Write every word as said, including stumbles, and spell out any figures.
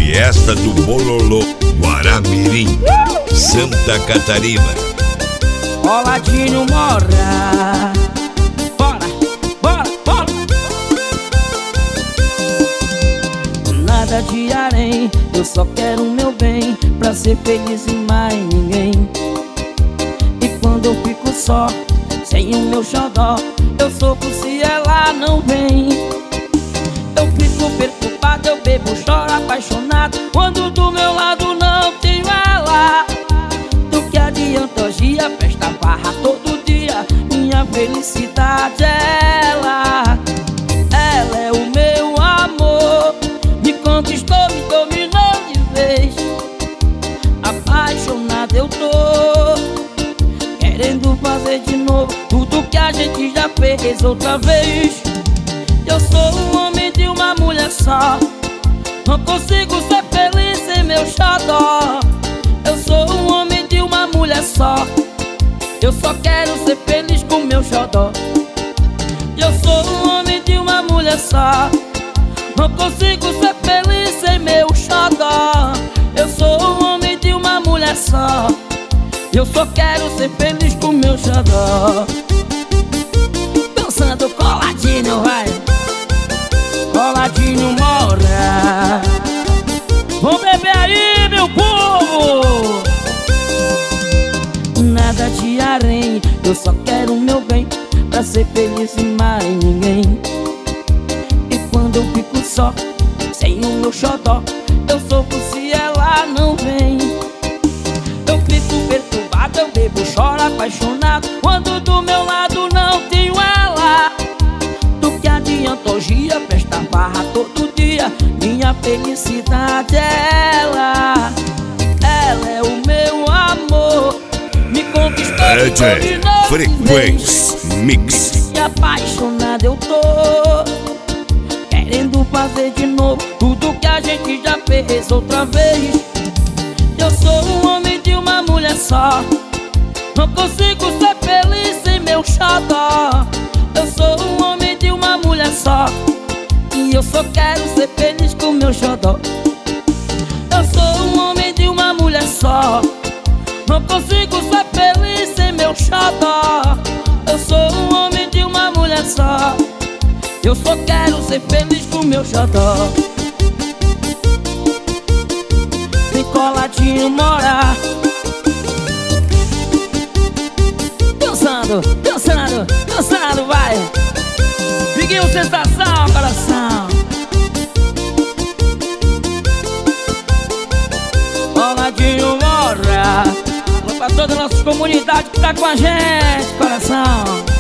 Fiesta do Bololô, Guaramirim, Santa Catarina. Coladinho mora. Bora, bora, bora. Nada de harém, eu só quero o meu bem, pra ser feliz e mais ninguém. E quando eu fico só, sem o meu xodó, eu sofro se ela não vem. Eu fico preocupado, eu bebo, choro apaixonado, quando do meu lado não tenho ela. Do que adianta hoje a festa, farra todo dia, minha felicidade é ela. Ela é o meu amor, me conquistou, me dominou de vez. Apaixonado eu tô, querendo fazer de novo tudo que a gente já fez outra vez. Eu sou um homem de uma mulher só, não consigo ser feliz sem meu xodó. Eu sou um homem de uma mulher só, eu só quero ser feliz com meu xodó. Eu sou um homem de uma mulher só, não consigo ser feliz sem meu xodó. Eu sou um homem de uma mulher só, eu só quero ser feliz com meu xodó. Dançando coladinho, vai. Coladinho mora. Vamos beber aí, meu povo. Nada de harém, eu só quero o meu bem, pra ser feliz e mais ninguém. E quando eu fico só, sem o meu xodó, eu sofro se ela não vem. Eu fico perturbado, eu bebo, choro apaixonado, quando do meu lado não tenho ela. Do que adianta hoje a festa, farra todo dia, minha felicidade é ela. Ela é o meu amor, me conquistou, me dominou Frequência Mix. E apaixonado eu tô, querendo fazer de novo tudo que a gente já fez outra vez. Eu sou um homem de uma mulher só, não consigo ser feliz sem meu xodó. Eu sou um homem de uma mulher só, e eu só quero ser feliz com meu xodó. Eu sou um homem de uma mulher só, não consigo ser feliz sem meu xodó. Eu sou um homem de uma mulher só, eu só quero ser feliz com meu xodó. Vem coladinho morar. Dançando, dançando, dançando, vai. Biguinho, sensação, coração. Coladinho mora. Alô pra toda a nossa comunidade que tá com a gente, coração.